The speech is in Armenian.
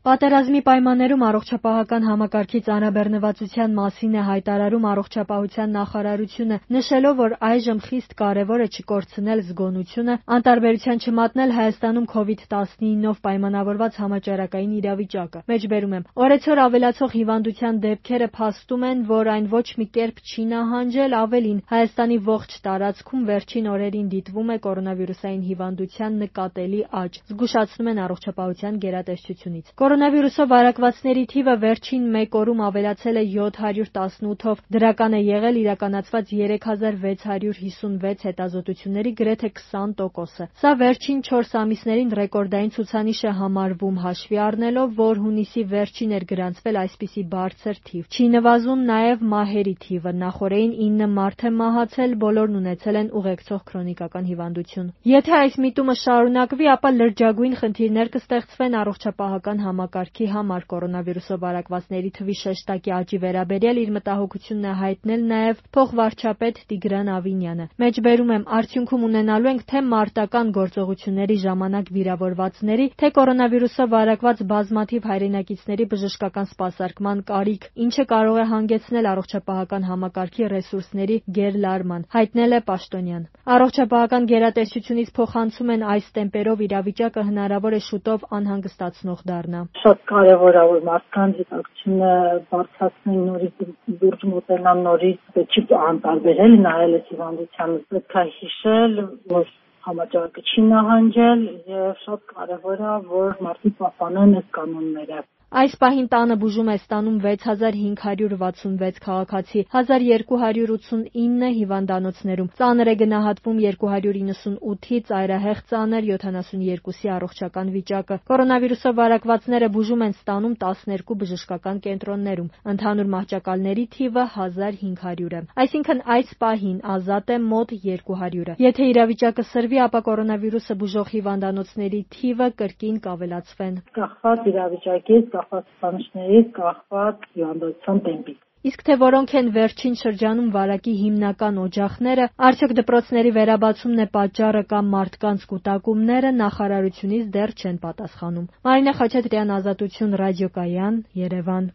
Պատերազմի պայմաններում առողջապահական համակարգի ծանրաբեռնվածության մասին է հայտարարում առողջապահության նախարարությունը, նշելով, որ այժմ խիստ կարևոր է չկորցնել զգոնությունը, անտարբերության չմատնել Հայաստանում COVID-19-ով պայմանավորված համաճարակային իրավիճակը։ Մեջբերում եմ. օրեցօր ավելացող հիվանդության դեպքերը փաստում են, որ այն ոչ մի կերպ չի նահանջել, ավելին, Հայաստանի ողջ տարածքում վերջին օրերին դիտվում է կորոնավիրուսային հիվանդության նկատելի աճ, զգուշացնում են առողջապահության գերատեսչությունից։ Կորոնավիրուսով վարակվածների թիվը վերջին մեկ օրում ավելացել է 718-ով, դրական է եղել իրականացված 3656 հետազոտությունների գրեթե 20%-ը։ Սա վերջին 4 ամիսներին ռեկորդային ցուցանիշ է համարվում, հաշվի առնելով, որ հունիսի վերջին էր գրանցվել այսպիսի բարձր թիվ։ Չի նվազում նաև մահերի թիվը, նախօրեին 9 մարդ է մահացել, բոլորն ունեցել են ուղեկցող քրոնիկական հիվանդություն։ Եթե այս միտումը շարունակվի, ապա լրջագույն խնդիրներ կստեղծվեն առողջապահական համակարգի համար։ Կորոնավիրուսով վարակվածների թվի շեշտակի աճի վերաբերյալ իր մտահոգությունն է հայտնել նաև փոխվարչապետ Տիգրան Ավինյանը։ Մեջբերում եմ, արդյունքում ունենալու ենք թե մարտական գործողությունների ժամանակ վիրավորվածների, թե կորոնավիրուսով վարակված բազմաթիվ հայրենակիցների բժշկական սպասարկման կարիք, ինչը կարող է հանգեցնել առողջապահական համակարգի ռեսուրսների գերլարման, հայտնել է Պաշտոնյան։ Առողջապահական գերատեսչությունից փոխանցում են, այս տեմպերով իրավիճակը հնարավոր է շուտով անհանգստացնող դառնա։ Շատ կարևոր է, որ մարդկանց գիտակցությունը բարձրացնեն, նորից լուրջ մոտենան, նորից չի անտարբերել, նայել այս հիվանդությանը, պետք է հիշել, որ համաճարակը չի նահանջել եւ շատ կարևոր է, որ մարդիկ պահպանեն այս կանոնները։ Այս պահին տանը բուժում է ստանում 6566 քաղաքացի, 1289 հիվանդանոցներում, ծանր է գնահատվում 298-ի, ծայրահեղ ծանր 72-ի առողջական վիճակը։ Կորոնավիրուսով վարակվածները բուժում են ստանում 12 բժշկական կենտրոններում, ընդհանուր մահճակալների թիվը 1500 է, այսինքն այս պահին ազատ է մոտ 200-ը։ Եթե իրավիճակը սրվի, ապա կորոնավիրուսը բուժող հիվանդանոցների թիվը կրկին կավելացվեն։ Կախված իրավիճակից, կախված ցուցանիշներից, կախված հիվանդության տեմպից։ Իսկ թե որոնք են վերջին շրջանում վարակի հիմնական օջախները, արդյոք դպրոցների վերաբացումն է պատճառը կամ մարդկանց կուտակումները, նախարարությունից դեռ չեն պատասխանում։ Մարինե Խաչատրյան, Ազատություն ռադիոկայան, Երևան։